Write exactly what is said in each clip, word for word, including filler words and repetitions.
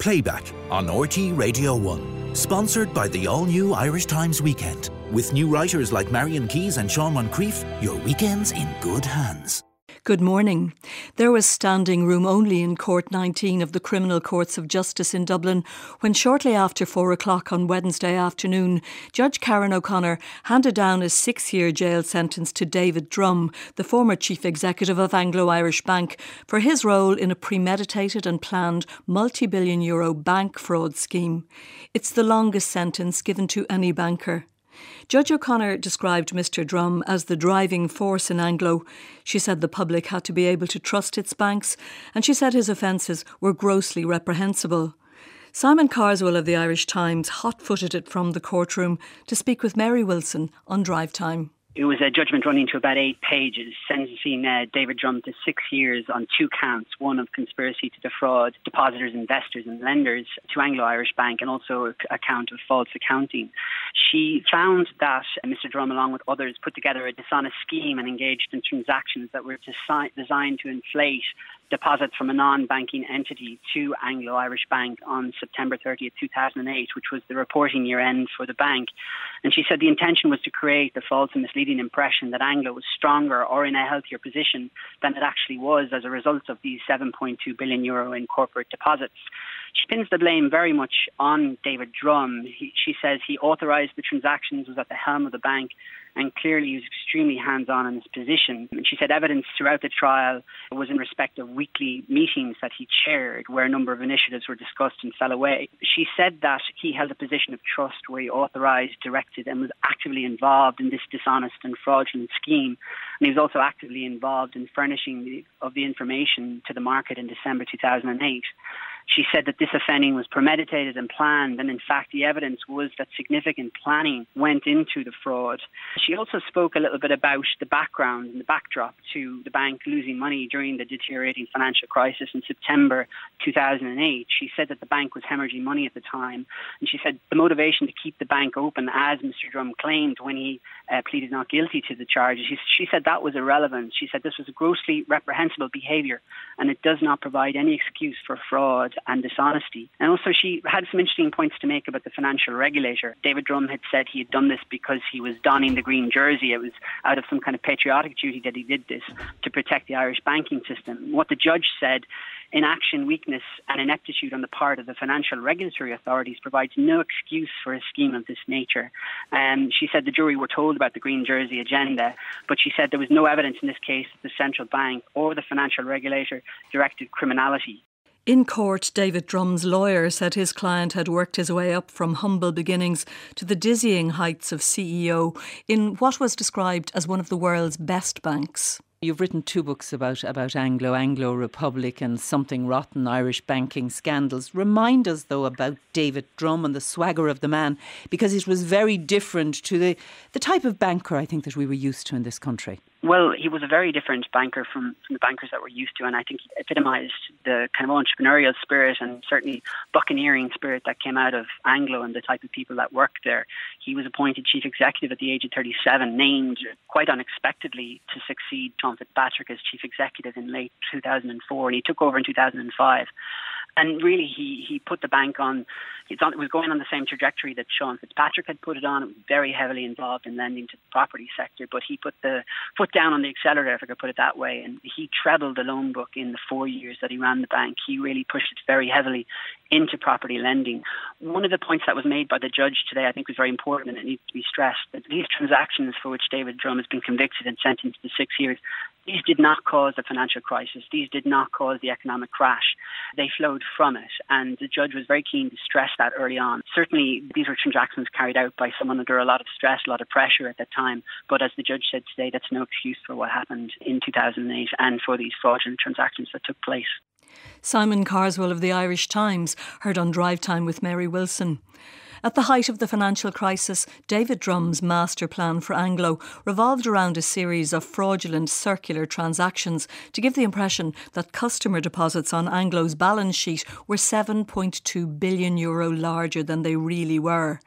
Playback on R T Radio one. Sponsored by the all-new Irish Times Weekend. With new writers like Marion Keyes and Sean Moncrief, your weekend's in good hands. Good morning. There was standing room only in Court nineteen of the Criminal Courts of Justice in Dublin when shortly after four o'clock on Wednesday afternoon, Judge Karen O'Connor handed down a six-year jail sentence to David Drum, the former chief executive of Anglo-Irish Bank, for his role in a premeditated and planned multi-billion euro bank fraud scheme. It's the longest sentence given to any banker. Judge O'Connor described Mr Drum as the driving force in Anglo. She said the public had to be able to trust its banks, and she said his offences were grossly reprehensible. Simon Carswell of the Irish Times hot-footed it from the courtroom to speak with Mary Wilson on Drive Time. It was a judgment running to about eight pages, sentencing uh, David Drum to six years on two counts, one of conspiracy to defraud depositors, investors and lenders to Anglo-Irish Bank, and also a count of false accounting. She found that Mr Drum, along with others, put together a dishonest scheme and engaged in transactions that were desi- designed to inflate deposits from a non-banking entity to Anglo-Irish Bank on September thirtieth, two thousand eight, which was the reporting year end for the bank. And she said the intention was to create the false and misleading impression that Anglo was stronger or in a healthier position than it actually was as a result of these seven point two billion euro in corporate deposits. She pins the blame very much on David Drum. He, she says he authorised the transactions, was at the helm of the bank, and clearly he was extremely hands-on in his position. And she said evidence throughout the trial was in respect of weekly meetings that he chaired, where a number of initiatives were discussed and fell away. She said that he held a position of trust where he authorised, directed and was actively involved in this dishonest and fraudulent scheme. And he was also actively involved in furnishing the, of the information to the market in December two thousand eight. She said that this offending was premeditated and planned, and in fact the evidence was that significant planning went into the fraud. She also spoke a little bit about the background and the backdrop to the bank losing money during the deteriorating financial crisis in September two thousand eight. She said that the bank was hemorrhaging money at the time, and she said the motivation to keep the bank open, as Mr Drum claimed when he uh, pleaded not guilty to the charges, she, she said that was irrelevant. She said this was a grossly reprehensible behaviour, and it does not provide any excuse for fraud and dishonesty. And also she had some interesting points to make about the financial regulator. David Drum had said he had done this because he was donning the green jersey. It was out of some kind of patriotic duty that he did this to protect the Irish banking system. What the judge said, inaction, weakness and ineptitude on the part of the financial regulatory authorities provides no excuse for a scheme of this nature. Um, she said the jury were told about the green jersey agenda, but she said there was no evidence in this case that the central bank or the financial regulator directed criminality. In court, David Drum's lawyer said his client had worked his way up from humble beginnings to the dizzying heights of C E O in what was described as one of the world's best banks. You've written two books about, about Anglo, Anglo Republic and Something Rotten, Irish banking scandals. Remind us, though, about David Drum and the swagger of the man, because it was very different to the, the type of banker, I think, that we were used to in this country. Well, he was a very different banker from, from the bankers that we're used to, and I think he epitomised the kind of entrepreneurial spirit and certainly buccaneering spirit that came out of Anglo and the type of people that worked there. He was appointed chief executive at the age of thirty-seven, named quite unexpectedly to succeed Sean Fitzpatrick as chief executive in late two thousand four, and he took over in two thousand five. And really, he, he put the bank on, it's on, it was going on the same trajectory that Sean Fitzpatrick had put it on. It was very heavily involved in lending to the property sector, but he put the foot down on the accelerator, if I could put it that way, and he trebled the loan book in the four years that he ran the bank. He really pushed it very heavily into property lending. One of the points that was made by the judge today, I think, was very important, and it needs to be stressed, that these transactions for which David Drum has been convicted and sentenced to six years, these did not cause the financial crisis. These did not cause the economic crash. They flowed from it, and the judge was very keen to stress that early on. Certainly, these were transactions carried out by someone under a lot of stress, a lot of pressure at that time, but as the judge said today, that's no excuse for what happened in two thousand eight and for these fraudulent transactions that took place. Simon Carswell of the Irish Times, heard on Drive Time with Mary Wilson. At the height of the financial crisis, David Drum's master plan for Anglo revolved around a series of fraudulent circular transactions to give the impression that customer deposits on Anglo's balance sheet were seven point two billion euro larger than they really were.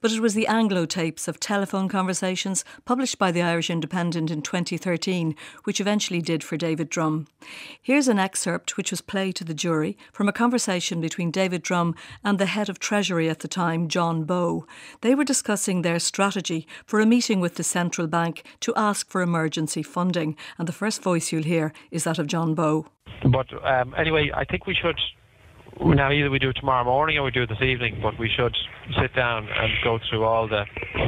But it was the Anglo tapes of telephone conversations published by the Irish Independent in twenty thirteen which eventually did for David Drum. Here's an excerpt which was played to the jury from a conversation between David Drum and the head of Treasury at the time, John Bowe. They were discussing their strategy for a meeting with the central bank to ask for emergency funding. And the first voice you'll hear is that of John Bowe. But um, anyway, I think we should, now either we do it tomorrow morning or we do it this evening, but we should sit down and go through all the,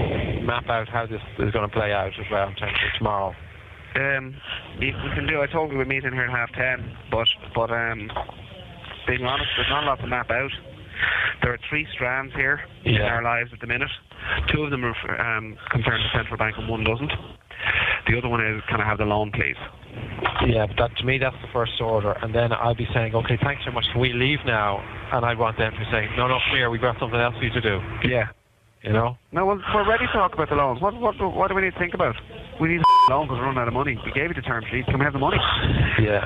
map out how this is going to play out as well in terms of tomorrow. Um, if we can do, I told you we're meeting here at half ten, but, but um, being honest, there's not a lot to map out. There are three strands here yeah. in our lives at the minute. Two of them are um, concern the central bank and one doesn't. The other one is, can I have the loan, please? Yeah, but that, to me, that's the first order. And then I'll be saying, OK, thanks so much. Can we leave now? And I want them to say, no, no, come here, we've got something else for you to do. Yeah. You know? No, well, we're ready to talk about the loans. What, what, what do we need to think about? We need a loan because we're running out of money. We gave you the term sheet. Can we have the money? Yeah,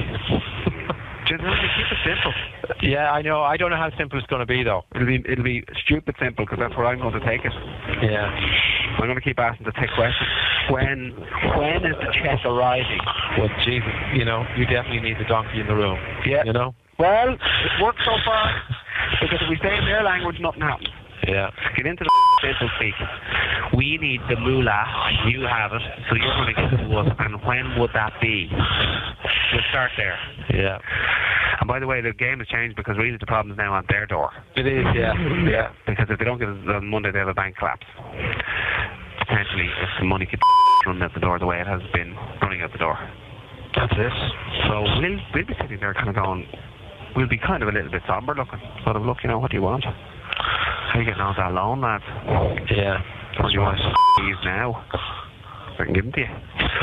OK. Just keep it simple. Yeah, I know. I don't know how simple it's going to be, though. It'll be it'll be stupid simple because that's where I'm going to take it. Yeah. I'm going to keep asking the thick questions. When when is the check arriving? Well, Jesus, you know, you definitely need the donkey in the room. Yeah. You know? Well, it's worked so far because if we stay in their language, nothing happens. Yeah. Get into the simple speak. We need the moolah. You have it, so you're going to give it to us. And when would that be? We'll start there. Yeah. And by the way, the game has changed because really the problem is now on their door. It is, yeah. Yeah. Because if they don't get it on Monday, they have a bank collapse. Potentially, if the money keeps running out the door the way it has been running out the door. That's it. So we'll, we'll be sitting there kind of going, we'll be kind of a little bit somber looking. Sort of, look, you know, what do you want? How are you getting on with that loan, lad? Yeah. What do you want these now? I can give them to you.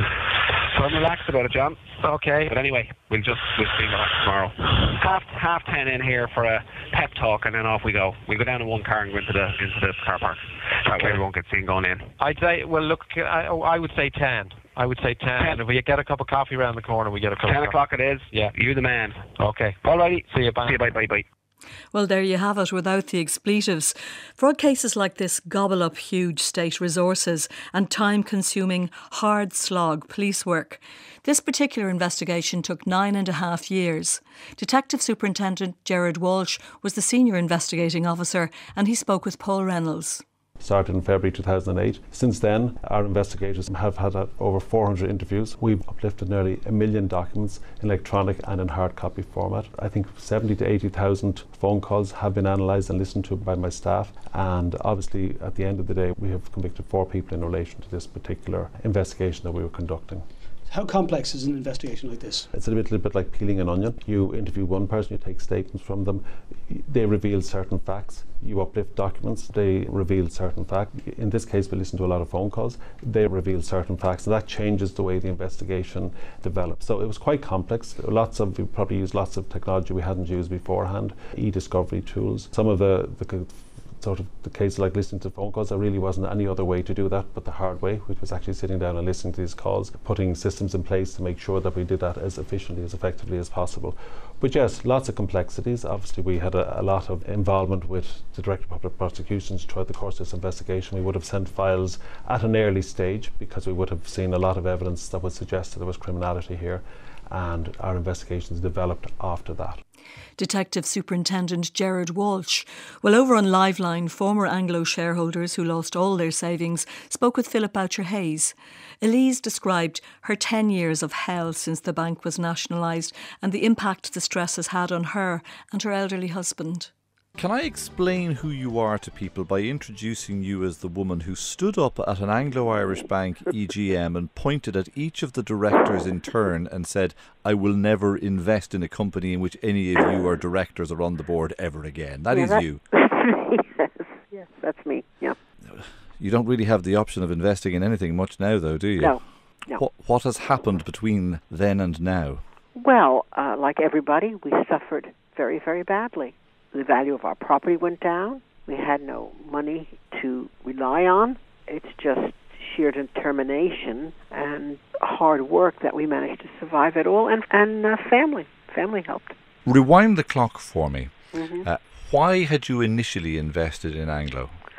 So I'm relaxed about it, John. Okay. But anyway, we'll just we'll speak about it tomorrow. Half half ten in here for a pep talk, and then off we go. We go down in one car and go into the into the car park. That okay. way we won't get seen going in. I'd say, well, look, I, I would say ten. I would say ten. ten. And if we get a cup of coffee around the corner, we get a cup ten of o'clock coffee. it is. Yeah. You the man. Okay. All righty. See you. Bye. See you. Bye. Bye. Bye. Well, there you have it, without the expletives. Fraud cases like this gobble up huge state resources and time-consuming, hard-slog police work. This particular investigation took nine and a half years. Detective Superintendent Gerard Walsh was the senior investigating officer, and he spoke with Paul Reynolds. Started in February two thousand eight. Since then, our investigators have had over four hundred interviews. We've uplifted nearly a million documents in electronic and in hard copy format. I think seventy to eighty thousand phone calls have been analysed and listened to by my staff. And obviously, at the end of the day, we have convicted four people in relation to this particular investigation that we were conducting. How complex is an investigation like this? It's a little bit like peeling an onion. You interview one person, you take statements from them, they reveal certain facts. You uplift documents, they reveal certain facts. In this case, we listen to a lot of phone calls, they reveal certain facts, and that changes the way the investigation develops. So it was quite complex. Lots of, we probably used lots of technology we hadn't used beforehand, e-discovery tools. Some of the, the sort of the cases like listening to phone calls, there really wasn't any other way to do that but the hard way, which was actually sitting down and listening to these calls, putting systems in place to make sure that we did that as efficiently, as effectively as possible. But yes, lots of complexities. Obviously we had a, a lot of involvement with the Director of Public Prosecutions throughout the course of this investigation. We would have sent files at an early stage because we would have seen a lot of evidence that would suggest that there was criminality here, and our investigations developed after that. Detective Superintendent Gerard Walsh. Well, over on Liveline, former Anglo shareholders who lost all their savings spoke with Philip Boucher-Hayes. Elise described her ten years of hell since the bank was nationalised and the impact the stress has had on her and her elderly husband. Can I explain who you are to people by introducing you as the woman who stood up at an Anglo-Irish Bank E G M and pointed at each of the directors in turn and said, I will never invest in a company in which any of you are directors or on the board ever again. That yeah, is that, you. yes, yes, that's me, yeah. You don't really have the option of investing in anything much now, though, do you? No, no. What, what has happened between then and now? Well, uh, like everybody, we suffered very, very badly. The value of our property went down. We had no money to rely on. It's just sheer determination and hard work that we managed to survive it all, and, and uh, family. Family helped. Rewind the clock for me. Mm-hmm. Uh, why had you initially invested in Anglo?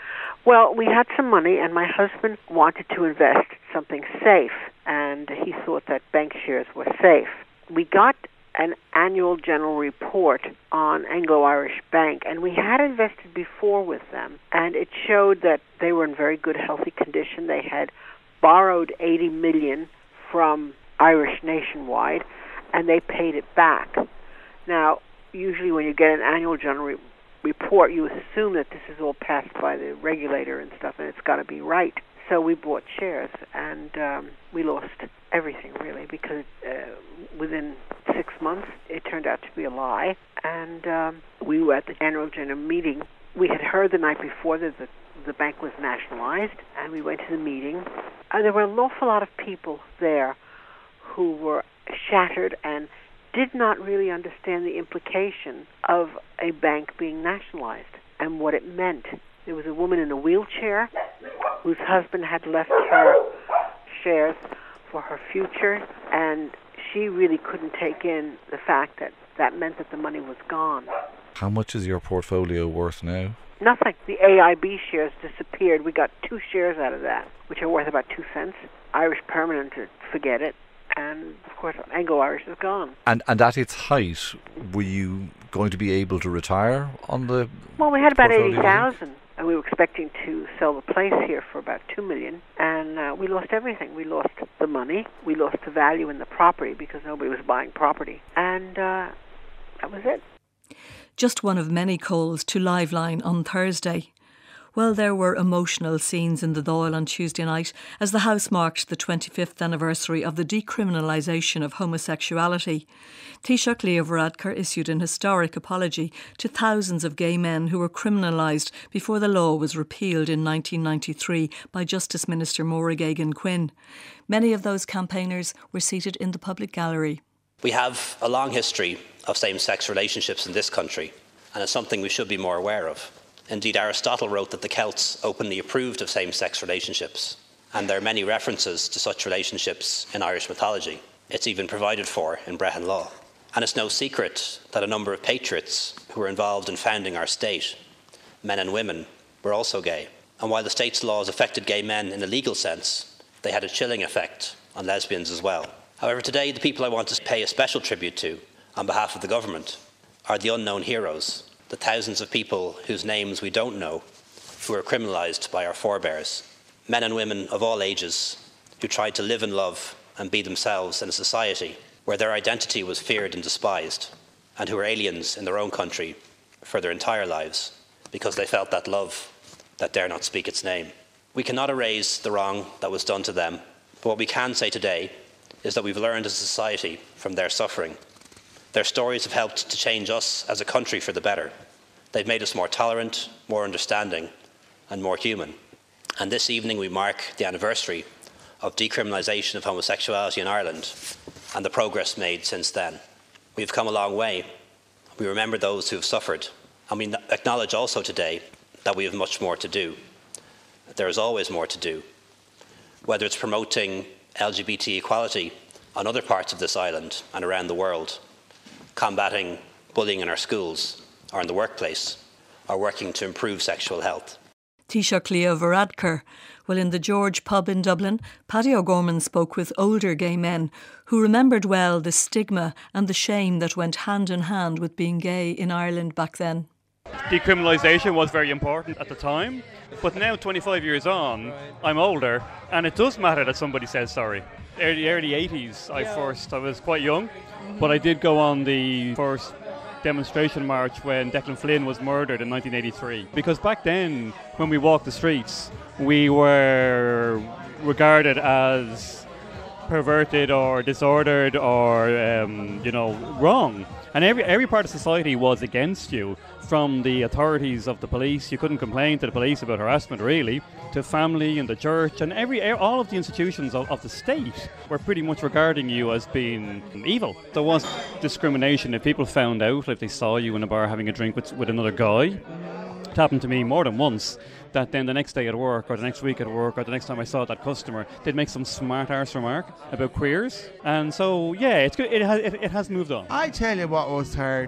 Well, we had some money, and my husband wanted to invest something safe, and he thought that bank shares were safe. We got an annual general report on Anglo-Irish Bank, and we had invested before with them, and it showed that they were in very good, healthy condition. They had borrowed eighty million dollars from Irish Nationwide, and they paid it back. Now, usually when you get an annual general re- report, you assume that this is all passed by the regulator and stuff, and it's got to be right. So we bought shares, and um, we lost everything, really, because uh, within six months, it turned out to be a lie. And um, we were at the annual general meeting. We had heard the night before that the, the bank was nationalized, and we went to the meeting. And there were an awful lot of people there who were shattered and did not really understand the implication of a bank being nationalized and what it meant. There was a woman in a wheelchair whose husband had left her shares for her future, and she really couldn't take in the fact that that meant that the money was gone. How much is your portfolio worth now? Nothing. The A I B shares disappeared. We got two shares out of that, which are worth about two cents. Irish Permanent, forget it. And, of course, Anglo-Irish is gone. And and at its height, were you going to be able to retire on the Well, we had about portfolio? eighty thousand, and we were expecting to sell the place here for about two million dollars, and uh, we lost everything. We lost the money. We lost the value in the property because nobody was buying property. And uh, that was it. Just one of many calls to Liveline on Thursday. Well, there were emotional scenes in the Dáil on Tuesday night as the House marked the twenty-fifth anniversary of the decriminalisation of homosexuality. Taoiseach Leo Varadkar issued an historic apology to thousands of gay men who were criminalised before the law was repealed in nineteen ninety-three by Justice Minister Maura Geoghegan-Quinn. Many of those campaigners were seated in the public gallery. We have a long history of same-sex relationships in this country, and it's something we should be more aware of. Indeed, Aristotle wrote that the Celts openly approved of same-sex relationships, and there are many references to such relationships in Irish mythology. It's even provided for in Brehon law. And it's no secret that a number of patriots who were involved in founding our state, men and women, were also gay. And while the state's laws affected gay men in a legal sense, they had a chilling effect on lesbians as well. However, today the people I want to pay a special tribute to, on behalf of the government, are the unknown heroes, the thousands of people whose names we don't know, who were criminalised by our forebears. Men and women of all ages who tried to live and love and be themselves in a society where their identity was feared and despised, and who were aliens in their own country for their entire lives because they felt that love that dare not speak its name. We cannot erase the wrong that was done to them, but what we can say today is that we've learned as a society from their suffering. Their stories have helped to change us as a country for the better. They've made us more tolerant, more understanding, and more human. And this evening we mark the anniversary of decriminalisation of homosexuality in Ireland and the progress made since then. We've come a long way. We remember those who have suffered, and we acknowledge also today that we have much more to do. There is always more to do, whether it's promoting L G B T equality on other parts of this island and around the world, combating bullying in our schools or in the workplace, or working to improve sexual health. Taoiseach Leo Varadkar. Well, in the George pub in Dublin, Paddy O'Gorman spoke with older gay men who remembered well the stigma and the shame that went hand in hand with being gay in Ireland back then. Decriminalisation was very important at the time, but now twenty-five years on, I'm older, and it does matter that somebody says sorry. Early, early eighties, I first, I was quite young, but I did go on the first demonstration march when Declan Flynn was murdered in nineteen eighty-three. Because back then, when we walked the streets, we were regarded as perverted or disordered or, um, you know, wrong. And every every part of society was against you, from the authorities of the police. You couldn't complain to the police about harassment, really, to family and the church, and every all of the institutions of, of the state were pretty much regarding you as being evil. There was discrimination. If people found out, if they saw you in a bar having a drink with, with another guy, it happened to me more than once, that then the next day at work or the next week at work or the next time I saw that customer, they'd make some smart arse remark about queers. And so, yeah, it's good. It has, it, it has moved on. I tell you what was hard.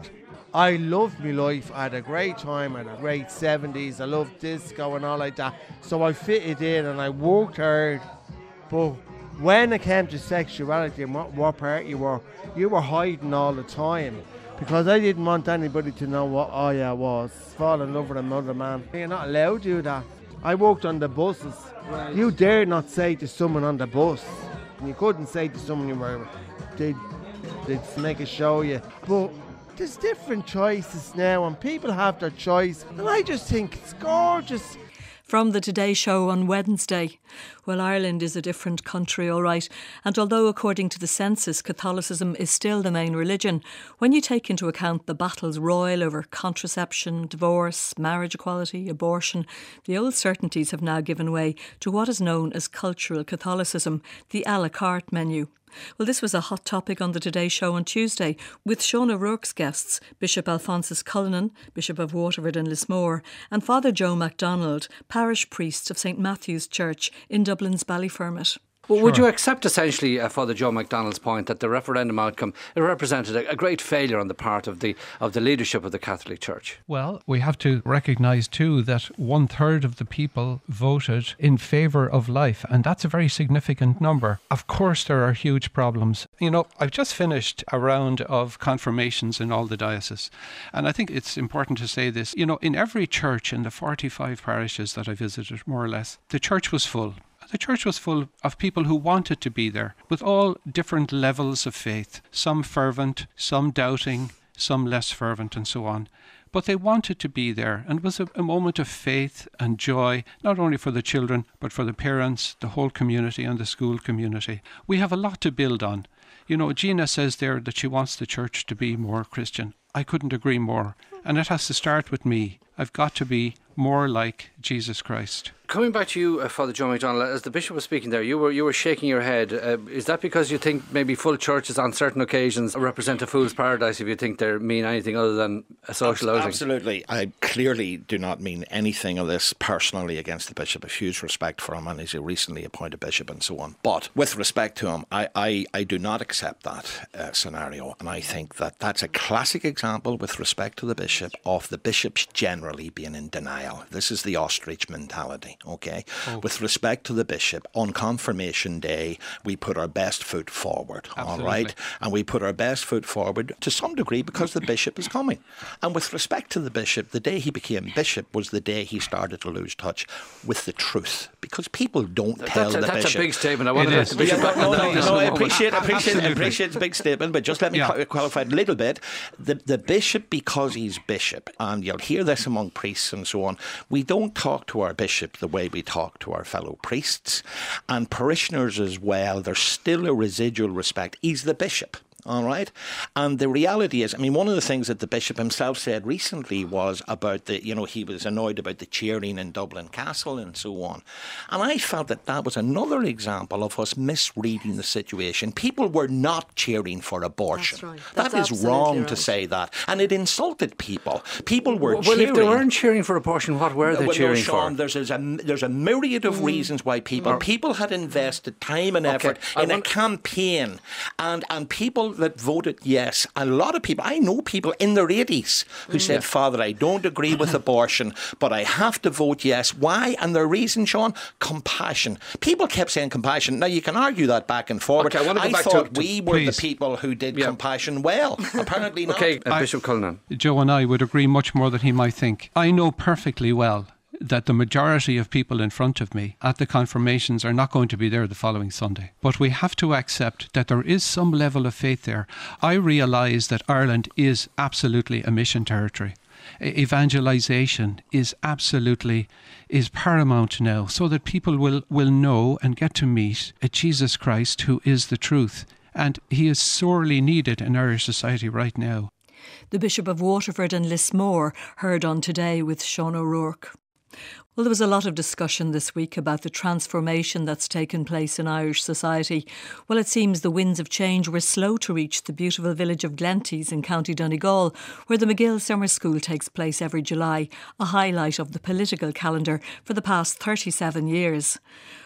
I loved my life. I had a great time. I had a great seventies. I loved disco and all like that. So I fitted in and I worked hard. But when it came to sexuality and what, what part you were, you were hiding all the time. Because I didn't want anybody to know what I was. Fall in love with another man. You're not allowed to do that. I worked on the buses. Right. You dare not say to someone on the bus. You couldn't say to someone you were, they'd, they'd make a show you. But there's different choices now and people have their choice. And I just think it's gorgeous. From the Today Show on Wednesday. Well, Ireland is a different country, all right. And although according to the census, Catholicism is still the main religion, when you take into account the battles royal over contraception, divorce, marriage equality, abortion, the old certainties have now given way to what is known as cultural Catholicism, the à la carte menu. Well, this was a hot topic on the Today Show on Tuesday with Sean O'Rourke's guests, Bishop Alphonsus Cullinan, Bishop of Waterford and Lismore, and Father Joe MacDonald, parish priest of St Matthew's Church in Dublin's Ballyfermot. Well, sure. Would you accept essentially, uh, Father Joe MacDonald's point that the referendum outcome it represented a, a great failure on the part of the of the leadership of the Catholic Church? Well, we have to recognise too that one third of the people voted in favour of life, and that's a very significant number. Of course, there are huge problems. You know, I've just finished a round of confirmations in all the dioceses, and I think it's important to say this. You know, in every church in the forty-five parishes that I visited, more or less, the church was full. The church was full of people who wanted to be there, with all different levels of faith, some fervent, some doubting, some less fervent and so on. But they wanted to be there, and it was a, a moment of faith and joy, not only for the children, but for the parents, the whole community and the school community. We have a lot to build on. You know, Gina says there that she wants the church to be more Christian. I couldn't agree more. And it has to start with me. I've got to be more like Jesus Christ. Coming back to you, uh, Father Joe MacDonald, as the Bishop was speaking there, you were you were shaking your head. Uh, is that because you think maybe full churches on certain occasions represent a fool's paradise if you think they mean anything other than a social outing? Absolutely. I clearly do not mean anything of this personally against the Bishop. A huge respect for him, and he's a recently appointed Bishop and so on. But with respect to him, I, I, I do not accept that uh, scenario. And I think that that's a classic example with respect to the Bishop of the bishops generally being in denial. This is the ostrich mentality. Okay, oh. With respect to the Bishop, on confirmation day, we put our best foot forward, Absolutely. all right? And we put our best foot forward to some degree because the Bishop is coming. And with respect to the Bishop, the day he became Bishop was the day he started to lose touch with the truth. Because people don't that's tell a, the that's Bishop. That's a big statement. I want to let the Bishop back no, on no, that. no, I appreciate, appreciate, appreciate it's a big statement, but just let me yeah. qualify it a little bit. The, the Bishop, because he's Bishop, and you'll hear this among priests and so on, we don't talk to our Bishop the way we talk to our fellow priests, and parishioners as well. There's still a residual respect. He's the Bishop. All right. And the reality is, I mean, one of the things that the Bishop himself said recently was about the, you know, he was annoyed about the cheering in Dublin Castle and so on. And I felt that that was another example of us misreading the situation. People were not cheering for abortion. That's right. That's that is wrong right. to say that. And it insulted people. People were well, cheering. Well, if they weren't cheering for abortion, what were they well, cheering no, Sean, for? There's, there's, a, there's a myriad of mm. reasons why people, mm. people had invested time and effort okay. in want... a campaign. And, and people that voted yes. A lot of people, I know people in their eighties who mm. said, Father, I don't agree with abortion, but I have to vote yes. Why? And their reason, Sean? Compassion. People kept saying compassion. Now, you can argue that back and forward. Okay, I want to go I back thought to, we were please. the people who did yeah. compassion well. Apparently not. Okay, uh, Bishop Cullinan. Joe and I would agree much more than he might think. I know perfectly well that the majority of people in front of me at the confirmations are not going to be there the following Sunday. But we have to accept that there is some level of faith there. I realise that Ireland is absolutely a mission territory. Evangelisation is absolutely, is paramount now, so that people will, will know and get to meet a Jesus Christ who is the truth. And he is sorely needed in Irish society right now. The Bishop of Waterford and Lismore heard on Today with Sean O'Rourke. Well, there was a lot of discussion this week about the transformation that's taken place in Irish society. Well, it seems the winds of change were slow to reach the beautiful village of Glenties in County Donegal, where the McGill Summer School takes place every July, a highlight of the political calendar for the past thirty-seven years.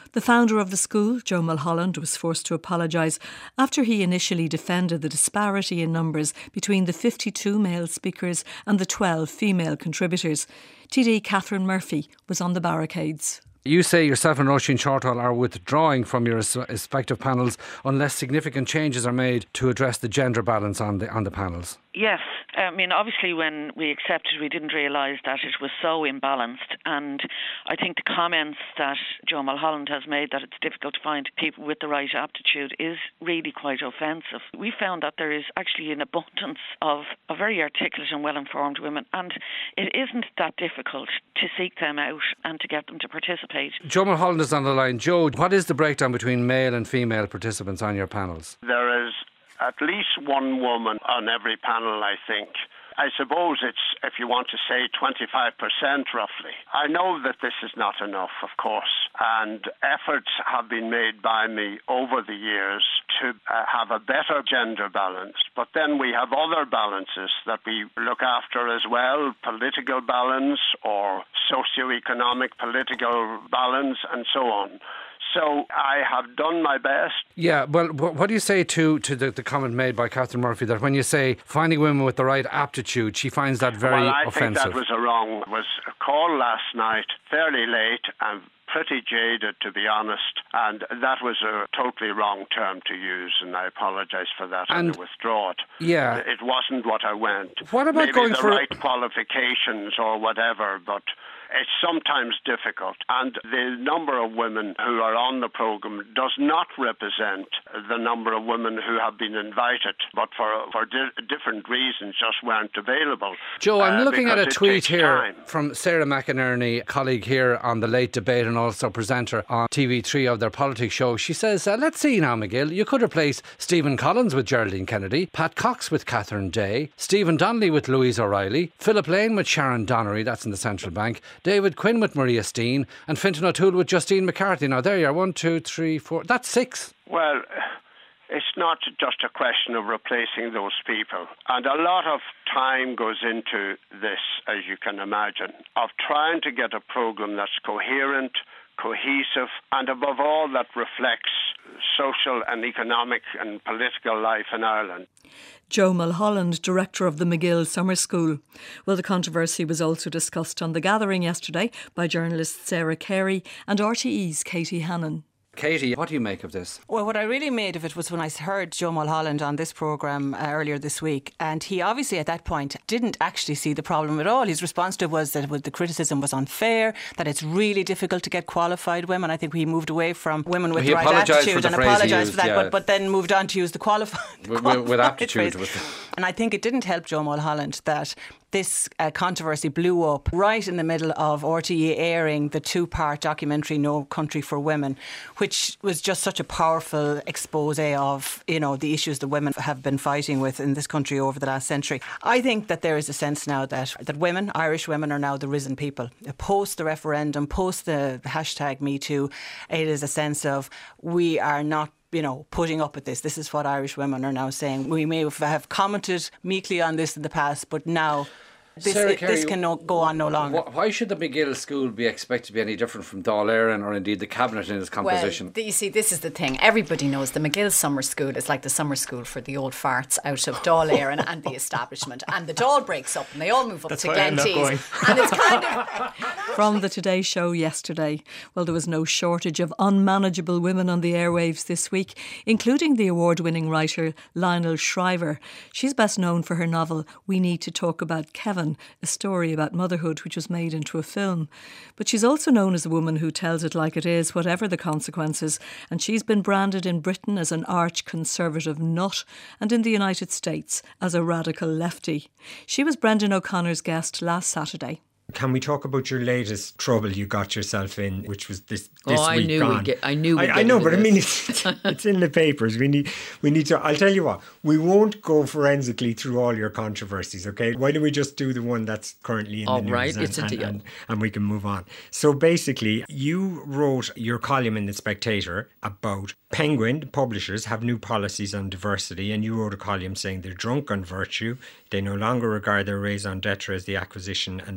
The founder of the school, Joe Mulholland, was forced to apologise after he initially defended the disparity in numbers between the fifty-two male speakers and the twelve female contributors. T D Catherine Murphy was on the barricades. You say yourself and Roisin Shortall are withdrawing from your respective panels unless significant changes are made to address the gender balance on the on the panels. Yes. I mean, obviously when we accepted, we didn't realise that it was so imbalanced, and I think the comments that Joe Mulholland has made that it's difficult to find people with the right aptitude is really quite offensive. We found that there is actually an abundance of, of very articulate and well-informed women, and it isn't that difficult to seek them out and to get them to participate. Joe Mulholland is on the line. Joe, what is the breakdown between male and female participants on your panels? There is at least one woman on every panel, I think. I suppose it's, if you want to say, twenty-five percent roughly. I know that this is not enough, of course, and efforts have been made by me over the years to uh, have a better gender balance. But then we have other balances that we look after as well, political balance or socio-economic political balance and so on. So I have done my best. Yeah, well, what do you say to, to the, the comment made by Catherine Murphy that when you say finding women with the right aptitude, she finds that very well, I offensive? I think that was a wrong, was a call last night, fairly late and pretty jaded, to be honest, and that was a totally wrong term to use, and I apologise for that and, and I withdraw it. Yeah. It wasn't what I went. What about Maybe going the for right qualifications or whatever, but it's sometimes difficult, and the number of women who are on the programme does not represent the number of women who have been invited, but for for di- different reasons just weren't available. Joe, I'm uh, looking at a tweet here time. from Sarah McInerney, colleague here on the Late Debate and also presenter on T V three of their politics show. She says, uh, let's see now, McGill, you could replace Stephen Collins with Geraldine Kennedy, Pat Cox with Catherine Day, Stephen Donnelly with Louise O'Reilly, Philip Lane with Sharon Donnery, that's in the Central Bank, David Quinn with Maria Steen, and Fintan O'Toole with Justine McCarthy. Now there you are, one, two, three, four, that's six. Well, it's not just a question of replacing those people. And a lot of time goes into this, as you can imagine, of trying to get a programme that's coherent, cohesive, and above all that reflects social and economic and political life in Ireland. Joe Mulholland, director of the McGill Summer School. Well, the controversy was also discussed on The Gathering yesterday by journalist Sarah Carey and R T E's Katie Hannon. Katie, what do you make of this? Well, what I really made of it was when I heard Joe Mulholland on this programme uh, earlier this week, and he obviously at that point didn't actually see the problem at all. His response to it was that the criticism was unfair, that it's really difficult to get qualified women. I think he moved away from women with he the right attitude and apologised for that, yeah. but, but then moved on to use the qualified, with, qualified with aptitude. And I think it didn't help Joe Mulholland that this uh, controversy blew up right in the middle of R T E airing the two-part documentary No Country for Women, which was just such a powerful expose of, you know, the issues that women have been fighting with in this country over the last century. I think that there is a sense now that, that women, Irish women, are now the risen people. Post the referendum, post the hashtag Me Too, it is a sense of we are not, you know, putting up with this. This is what Irish women are now saying. We may have commented meekly on this in the past, but now this, Sarah it, Carey, this can no, go on no longer. Why should the McGill School be expected to be any different from Dáil Éireann or indeed the Cabinet in its composition? Well, you see, this is the thing. Everybody knows the McGill Summer School is like the summer school for the old farts out of Dáil Éireann and the establishment. And the Dáil breaks up and they all move up That's to why I'm not Glentees. going. And it's kind of... From the Today Show yesterday, well, there was no shortage of unmanageable women on the airwaves this week, including the award-winning writer Lionel Shriver. She's best known for her novel We Need to Talk About Kevin, a story about motherhood which was made into a film. But she's also known as a woman who tells it like it is, whatever the consequences, and she's been branded in Britain as an arch-conservative nut and in the United States as a radical lefty. She was Brendan O'Connor's guest last Saturday. Can we talk about your latest trouble you got yourself in, which was this, this oh, I week knew gone? We'd get, I knew we'd I, get I know, into but this. I mean, it's, it's in the papers. We need, we need to. I'll tell you what. We won't go forensically through all your controversies. Okay, why don't we just do the one that's currently in all the news? right, and, it's a and, deal. and, and we can move on. So basically, you wrote your column in the Spectator about Penguin publishers have new policies on diversity, and you wrote a column saying they're drunk on virtue. They no longer regard their raison d'etre as the acquisition and dissemination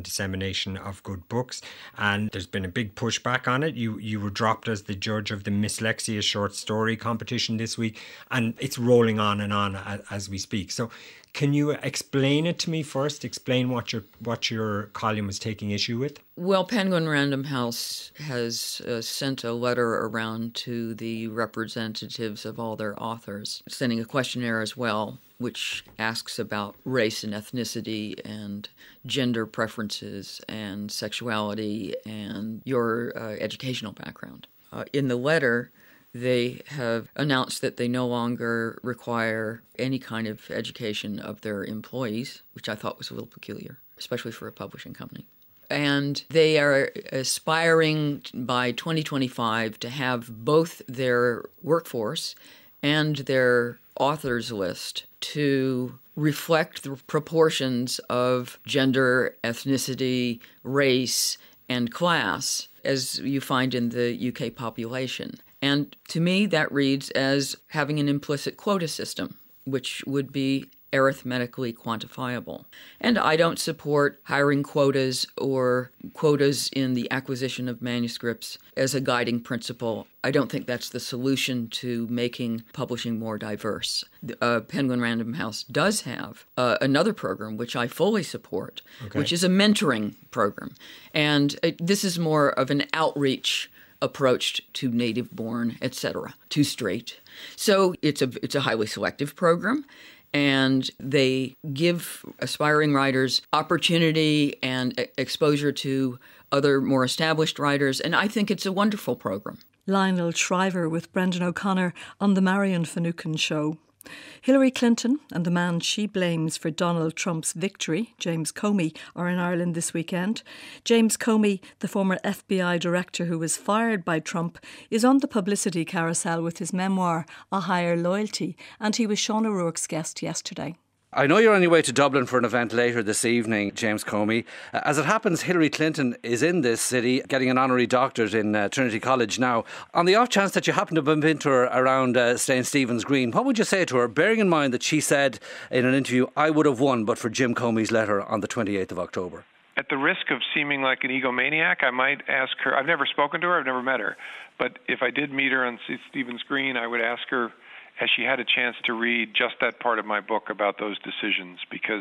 recommendation of good books, and there's been a big pushback on it. You you were dropped as the judge of the Mislexia short story competition this week, and it's rolling on and on as, as we speak. So can you explain it to me first? Explain what your what your column was taking issue with? Well, Penguin Random House has uh, sent a letter around to the representatives of all their authors, sending a questionnaire as well, which asks about race and ethnicity and gender preferences and sexuality and your uh, educational background. Uh, in the letter, they have announced that they no longer require any kind of education of their employees, which I thought was a little peculiar, especially for a publishing company. And they are aspiring by twenty twenty-five to have both their workforce and their authors list to reflect the proportions of gender, ethnicity, race, and class as you find in the U K population. And to me, that reads as having an implicit quota system, which would be arithmetically quantifiable. And I don't support hiring quotas or quotas in the acquisition of manuscripts as a guiding principle. I don't think that's the solution to making publishing more diverse. Uh, Penguin Random House does have uh, another program, which I fully support, okay. which is a mentoring program. And uh, this is more of an outreach approach to native-born, et cetera, to straight. So it's a it's a highly selective program. And they give aspiring writers opportunity and exposure to other more established writers. And I think it's a wonderful program. Lionel Shriver with Brendan O'Connor on the Marion Finucane Show. Hillary Clinton and the man she blames for Donald Trump's victory, James Comey, are in Ireland this weekend. James Comey, the former F B I director who was fired by Trump, is on the publicity carousel with his memoir, A Higher Loyalty, and he was Sean O'Rourke's guest yesterday. I know you're on your way to Dublin for an event later this evening, James Comey. Uh, as it happens, Hillary Clinton is in this city getting an honorary doctorate in uh, Trinity College now. On the off chance that you happen to bump into her around uh, Saint Stephen's Green, what would you say to her, bearing in mind that she said in an interview, I would have won but for Jim Comey's letter on the twenty-eighth of October? At the risk of seeming like an egomaniac, I might ask her, I've never spoken to her, I've never met her, but if I did meet her on Saint Stephen's Green, I would ask her, has she had a chance to read just that part of my book about those decisions? Because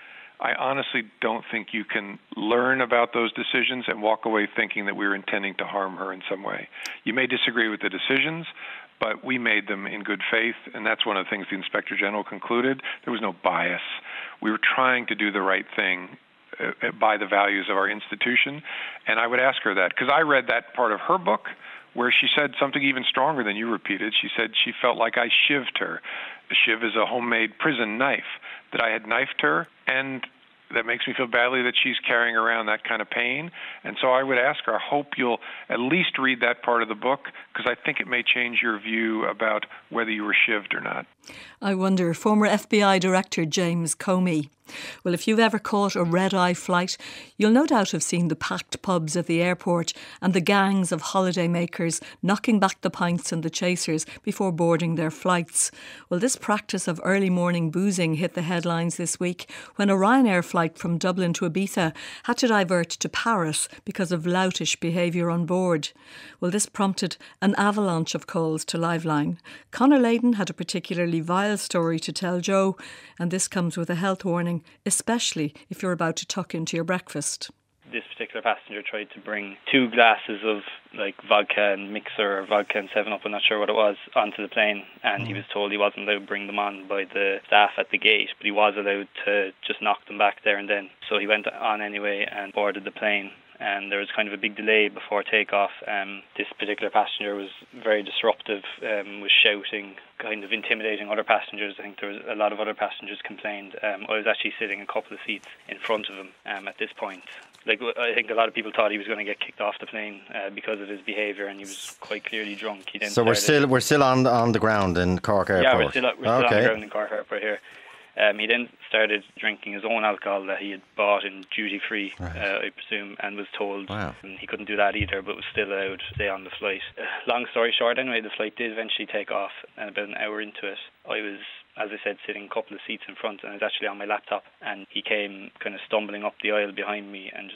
I honestly don't think you can learn about those decisions and walk away thinking that we were intending to harm her in some way. You may disagree with the decisions, but we made them in good faith, and that's one of the things the Inspector General concluded. There was no bias. We were trying to do the right thing uh, by the values of our institution, and I would ask her that, because I read that part of her book where she said something even stronger than you repeated. She said she felt like I shivved her. A shiv is a homemade prison knife, that I had knifed her, and that makes me feel badly that she's carrying around that kind of pain. And so I would ask her, I hope you'll at least read that part of the book, because I think it may change your view about whether you were shivved or not. I wonder, former F B I Director James Comey. Well, if you've ever caught a red-eye flight, you'll no doubt have seen the packed pubs at the airport and the gangs of holidaymakers knocking back the pints and the chasers before boarding their flights. Well, this practice of early morning boozing hit the headlines this week when a Ryanair flight from Dublin to Ibiza had to divert to Paris because of loutish behaviour on board. Well, this prompted an avalanche of calls to Liveline. Conor Layden had a particularly vile story to tell Joe, and this comes with a health warning, especially if you're about to tuck into your breakfast. This particular passenger tried to bring two glasses of like vodka and mixer or vodka and seven up, I'm not sure what it was, onto the plane, and mm. he was told he wasn't allowed to bring them on by the staff at the gate, but he was allowed to just knock them back there and then. So he went on anyway and boarded the plane. And there was kind of a big delay before takeoff. Um, this particular passenger was very disruptive, um, was shouting, kind of intimidating other passengers. I think there was a lot of other passengers complained. Um, I was actually sitting a couple of seats in front of him um, at this point. Like I think a lot of people thought he was going to get kicked off the plane uh, because of his behaviour, and he was quite clearly drunk. He then so we're still we're still on on the ground in Cork Airport. Yeah, we're still, we're still okay. on the ground in Cork Airport here. Um, he then started drinking his own alcohol that he had bought in duty-free, right. uh, I presume, and was told wow. he couldn't do that either, but was still allowed to stay on the flight. Uh, long story short, anyway, the flight did eventually take off, and about an hour into it, I was, as I said, sitting a couple of seats in front, and I was actually on my laptop, and he came kind of stumbling up the aisle behind me and just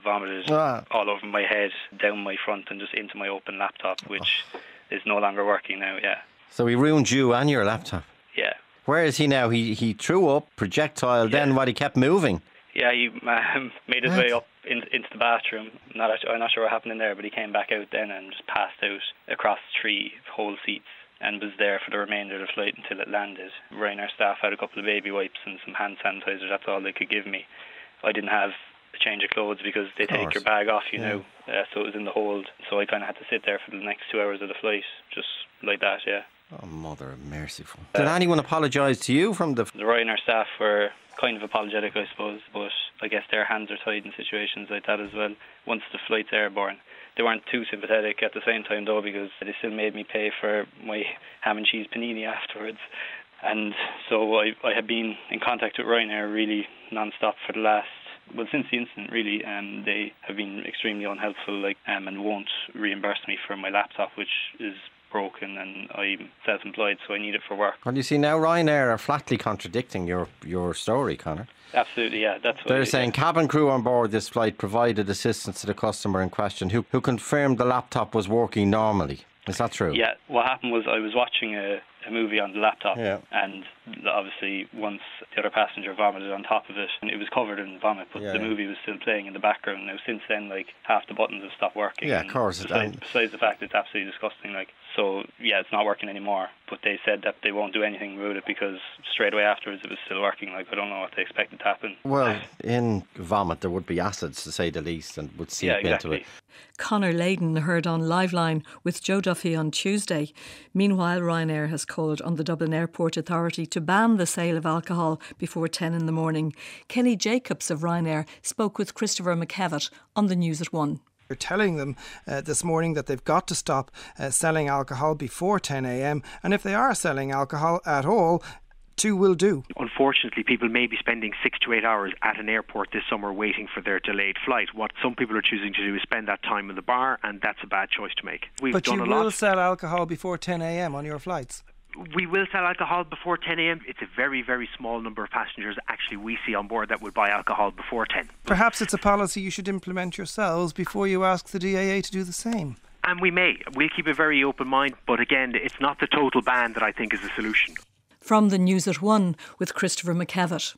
vomited ah. all over my head, down my front and just into my open laptop, which oh. is no longer working now, yeah. So he ruined you and your laptop? Yeah. Where is he now? He he threw up, projectile, yeah. then what, he kept moving? Yeah, he um, made his what? way up in, into the bathroom. Not, I'm not sure what happened in there, but he came back out then and just passed out across three whole seats and was there for the remainder of the flight until it landed. Ryanair staff had a couple of baby wipes and some hand sanitizer. That's all they could give me. I didn't have a change of clothes because they take your bag off you yeah. know, uh, so it was in the hold. So I kind of had to sit there for the next two hours of the flight, just like that, yeah. Oh, mother of merciful. Uh, Did anyone apologise to you from the... The Ryanair staff were kind of apologetic, I suppose, but I guess their hands are tied in situations like that as well. Once the flight's airborne, they weren't too sympathetic at the same time though, because they still made me pay for my ham and cheese panini afterwards. And so I, I have been in contact with Ryanair really non-stop for the last, well, since the incident really, and um, they have been extremely unhelpful, like, um, and won't reimburse me for my laptop, which is broken, and I'm self-employed, so I need it for work. Well, you see, now Ryanair are flatly contradicting your, your story, Conor. Absolutely, yeah. That's what They're it, saying yeah. cabin crew on board this flight provided assistance to the customer in question, who, who confirmed the laptop was working normally. Is that true? Yeah, what happened was I was watching a, a movie on the laptop, yeah. and obviously once the other passenger vomited on top of it, and it was covered in vomit, but yeah, the yeah. movie was still playing in the background. Now since then, like, half the buttons have stopped working. Yeah, of course. Besides, besides the fact it's absolutely disgusting, like, so yeah, it's not working anymore. But they said that they won't do anything about it because straight away afterwards it was still working. Like, I don't know what they expected to happen. Well, in vomit there would be acids, to say the least, and would seep yeah, exactly. into it. Conor Layden heard on Liveline with Joe Duffy on Tuesday. Meanwhile, Ryanair has called on the Dublin Airport Authority to ban the sale of alcohol before ten in the morning. Kelly Jacobs of Ryanair spoke with Christopher McKevitt on the News at One. They're telling them uh, this morning that they've got to stop uh, selling alcohol before ten a.m. and if they are selling alcohol at all, two will do. Unfortunately, people may be spending six to eight hours at an airport this summer waiting for their delayed flight. What some people are choosing to do is spend that time in the bar, and that's a bad choice to make. We've but done you a will lot. sell alcohol before ten a.m. on your flights? We will sell alcohol before ten a.m. It's a very, very small number of passengers actually we see on board that would buy alcohol before ten. Perhaps it's a policy you should implement yourselves before you ask the D A A to do the same. And we may. We'll keep a very open mind, but again, it's not the total ban that I think is the solution. From the News at One with Christopher McKevitt.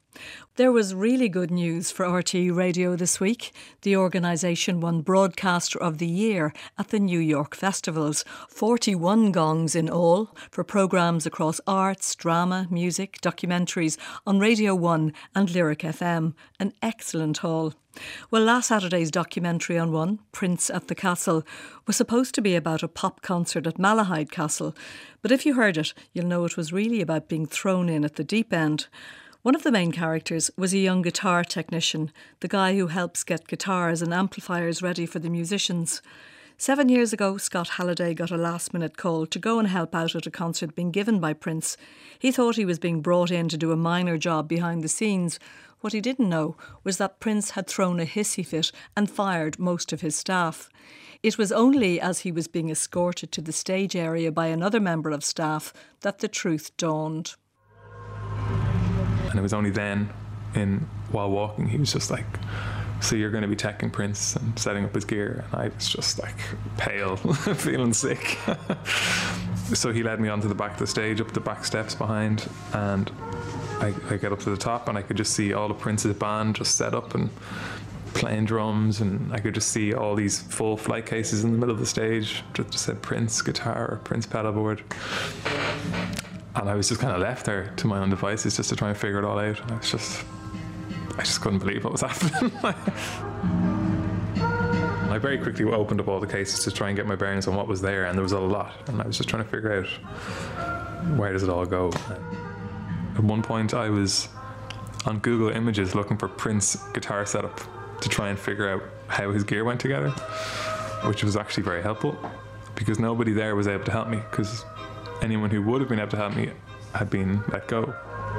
There was really good news for R T E Radio this week. The organisation won Broadcaster of the Year at the New York Festivals. forty-one gongs in all for programmes across arts, drama, music, documentaries on Radio one and Lyric F M. An excellent haul. Well, last Saturday's documentary on One, Prince at the Castle, was supposed to be about a pop concert at Malahide Castle. But if you heard it, you'll know it was really about being thrown in at the deep end. One of the main characters was a young guitar technician, the guy who helps get guitars and amplifiers ready for the musicians. Seven years ago, Scott Halliday got a last-minute call to go and help out at a concert being given by Prince. He thought he was being brought in to do a minor job behind the scenes. What he didn't know was that Prince had thrown a hissy fit and fired most of his staff. It was only as he was being escorted to the stage area by another member of staff that the truth dawned. And it was only then, in while walking, he was just like, so you're going to be teching Prince and setting up his gear. And I was just like pale, feeling sick. So he led me onto the back of the stage, up the back steps behind, and I, I get up to the top and I could just see all of Prince's band just set up and playing drums, and I could just see all these full flight cases in the middle of the stage that just said Prince guitar or Prince pedalboard. And I was just kind of left there to my own devices just to try and figure it all out. And I was just, I just couldn't believe what was happening. I very quickly opened up all the cases to try and get my bearings on what was there, and there was a lot. And I was just trying to figure out where does it all go. At one point I was on Google Images looking for Prince guitar setup to try and figure out how his gear went together, which was actually very helpful because nobody there was able to help me, because anyone who would have been able to help me had been let go.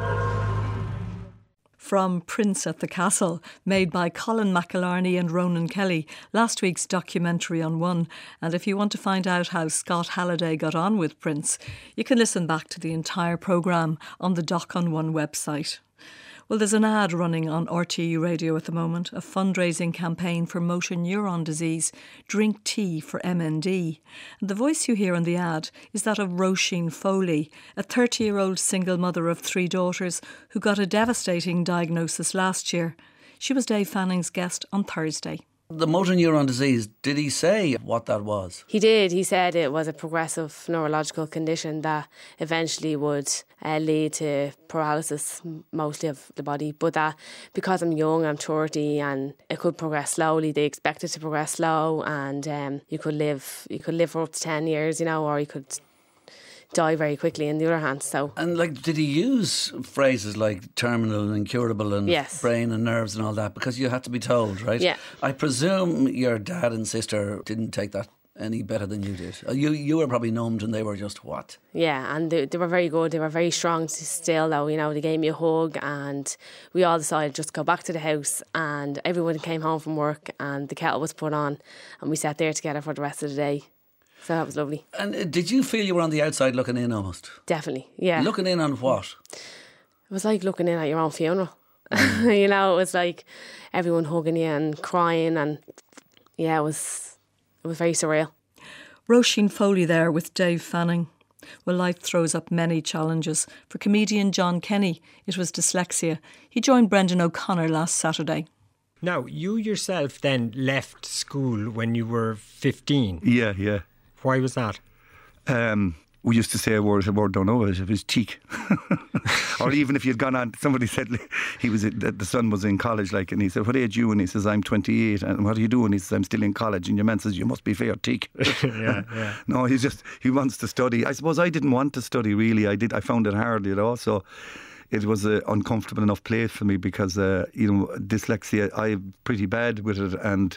From Prince at the Castle, made by Colin McIlarney and Ronan Kelly, last week's documentary on One. And if you want to find out how Scott Halliday got on with Prince, you can listen back to the entire programme on the Doc on One website. Well, there's an ad running on R T E Radio at the moment, a fundraising campaign for motor neuron disease, Drink Tea for M N D. And the voice you hear on the ad is that of Roisin Foley, a thirty-year-old single mother of three daughters who got a devastating diagnosis last year. She was Dave Fanning's guest on Thursday. The motor neuron disease, did he say what that was? He did. He said it was a progressive neurological condition that eventually would uh, lead to paralysis, mostly of the body. But that because I'm young, I'm thirty, and it could progress slowly. They expect it to progress slow, and um, you could live, you could live for up to ten years, you know, or you could die very quickly in the other hand. So, and like, did he use phrases like terminal and incurable and yes. brain and nerves and all that? Because you had to be told, right? Yeah. I presume your dad and sister didn't take that any better than you did. You you were probably numbed and they were just what? Yeah, and they, they were very good. They were very strong still, though. You know, they gave me a hug, and we all decided just to go back to the house, and everyone came home from work and the kettle was put on and we sat there together for the rest of the day. So that was lovely. And uh, did you feel you were on the outside looking in almost? Definitely, yeah. Looking in on what? It was like looking in at your own funeral. Mm. You know, it was like everyone hugging you and crying, and yeah, it was it was very surreal. Roisin Foley there with Dave Fanning. Well, life throws up many challenges. For comedian John Kenny, it was dyslexia. He joined Brendan O'Connor last Saturday. Now, you yourself then left school when you were fifteen. Yeah, yeah. Why was that? Um, we used to say a word, a word, don't know it, it was cheek. Or even if you'd gone on, somebody said he was the son was in college, like, and he said, what age are you? And he says, I'm twenty-eight. And what are you doing? He says, I'm still in college. And your man says, you must be fair teak. yeah, yeah. No, he's just, he wants to study. I suppose I didn't want to study, really. I did. I found it hard, you know, so it was an uncomfortable enough place for me because, uh, you know, dyslexia, I'm pretty bad with it, and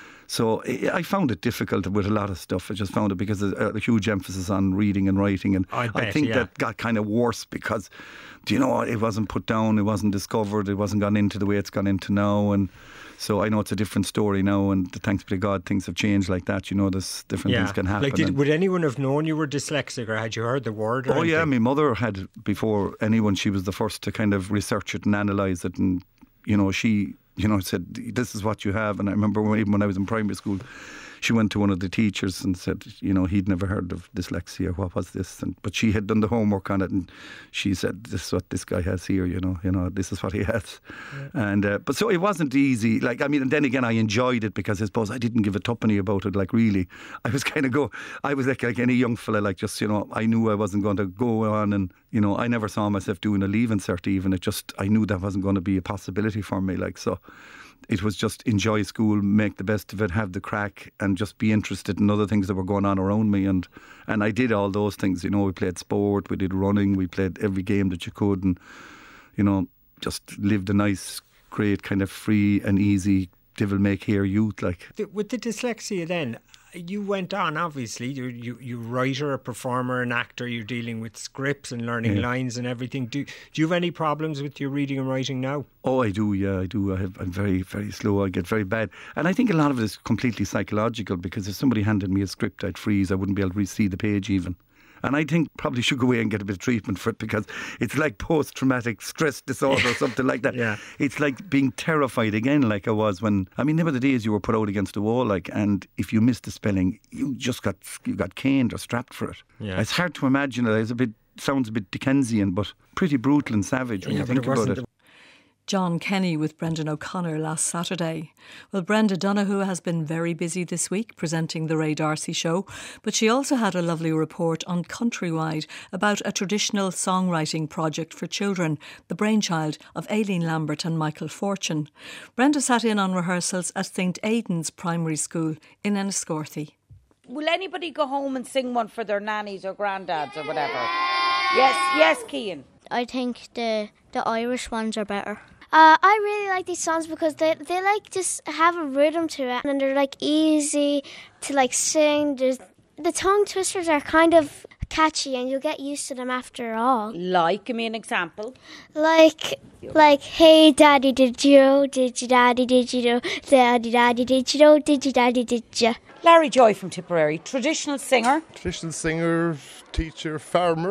so I found it difficult with a lot of stuff. I just found it because there's a huge emphasis on reading and writing, and I, bet, I think yeah. that got kind of worse because, do you know, it wasn't put down, it wasn't discovered, it wasn't gone into the way it's gone into now, and so I know it's a different story now, and thanks be to God things have changed like that. You know, there's different yeah. things can happen. Like, did, would anyone have known you were dyslexic, or had you heard the word? Or oh anything? yeah, my mother had before anyone. She was the first to kind of research it and analyse it, and you know, she you know said, this is what you have. And I remember when, even when I was in primary school, she went to one of the teachers and said, you know, he'd never heard of dyslexia. What was this? And but she had done the homework on it, and she said, this is what this guy has here. You know, you know, this is what he has. Yeah. And uh, but so it wasn't easy. Like, I mean, and then again, I enjoyed it because I suppose I didn't give a tuppenny about it. Like, really, I was kind of go. I was like like any young fella. Like, just, you know, I knew I wasn't going to go on, and you know, I never saw myself doing a leaving cert even. It just, I knew that wasn't going to be a possibility for me. Like, so. It was just enjoy school, make the best of it, have the crack, and just be interested in other things that were going on around me. And, and I did all those things. You know, we played sport, we did running, we played every game that you could, and, you know, just lived a nice, great, kind of free and easy, devil-may-care youth. Like, with the dyslexia then, you went on, obviously, you're you, you writer, a performer, an actor, you're dealing with scripts and learning yeah. lines and everything. Do, do you have any problems with your reading and writing now? Oh, I do, yeah, I do. I have, I'm very, very slow. I get very bad. And I think a lot of it is completely psychological, because if somebody handed me a script, I'd freeze. I wouldn't be able to see the page even. And I think probably should go away and get a bit of treatment for it, because it's like post-traumatic stress disorder or something like that. Yeah. It's like being terrified again, like I was when, I mean, there were the days you were put out against the wall, like, and if you missed the spelling, you just got you got caned or strapped for it. Yeah. It's hard to imagine it. It's a bit, sounds a bit Dickensian, but pretty brutal and savage when yeah, you think about it. John Kenny with Brendan O'Connor last Saturday. Well, Brenda Donoghue has been very busy this week presenting the Ray D'Arcy Show, but she also had a lovely report on Countrywide about a traditional songwriting project for children, the brainchild of Aileen Lambert and Michael Fortune. Brenda sat in on rehearsals at Saint Aidan's Primary School in Enniscorthy. Will anybody go home and sing one for their nannies or granddads or whatever? Yes, yes, Cian. I think the the Irish ones are better. Uh, I really like these songs because they they like just have a rhythm to it, and they're like easy to like sing. There's, the tongue twisters are kind of catchy, and you'll get used to them after all. Like, give me an example. Like, like, hey daddy, did you? Did you, daddy, did you know? Daddy, daddy, did you know? Did you, daddy, did you? Larry Joy from Tipperary, traditional singer. Traditional singer, teacher, farmer.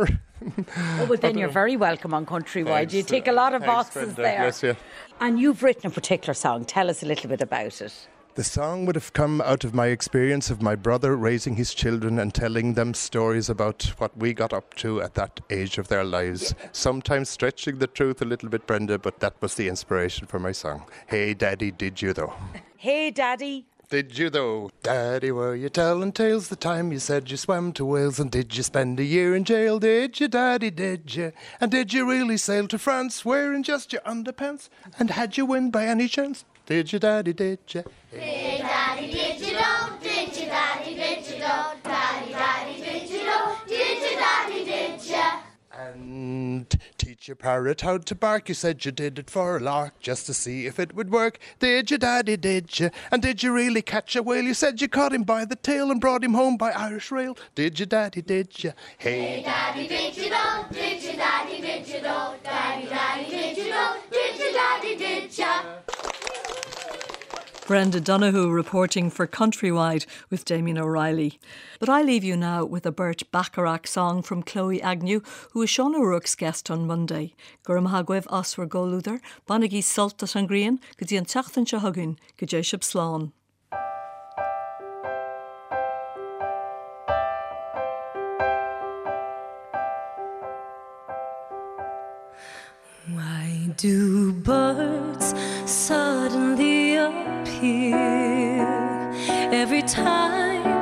Oh, but then you're very welcome on Countrywide. You tick a lot of Thanks, boxes Brenda. there. Bless you. And you've written a particular song. Tell us a little bit about it. The song would have come out of my experience of my brother raising his children and telling them stories about what we got up to at that age of their lives. Sometimes stretching the truth a little bit, Brenda, but that was the inspiration for my song. Hey, Daddy, did you though? Hey, Daddy. Did you though? Daddy, were you telling tales the time you said you swam to Wales? And did you spend a year in jail? Did you, Daddy, did you? And did you really sail to France wearing just your underpants? And had you win by any chance? Did you, Daddy, did you? Hey, Daddy, did you know? Did you, Daddy, did you know? Daddy, Daddy, did you know? Did you, Daddy, did you? And teach your parrot how to bark. You said you did it for a lark, just to see if it would work. Did you, Daddy, did you? And did you really catch a whale? You said you caught him by the tail and brought him home by Irish rail. Did you, Daddy, did you? Hey, Daddy, did you know? Did you, Daddy, did you know? Daddy, Daddy, did you know? Did you, Daddy, did you? Brenda Donoghue reporting for Countrywide with Damien O'Reilly. But I leave you now with a Burt Bacharach song from Chloe Agnew, who was Sean O'Rourke's guest on Monday. Gurum hagweb oswer golúder, banagi saltas an grian, gudi an tachtan se hugun, gudéishib slán. Why do birds suddenly appear every time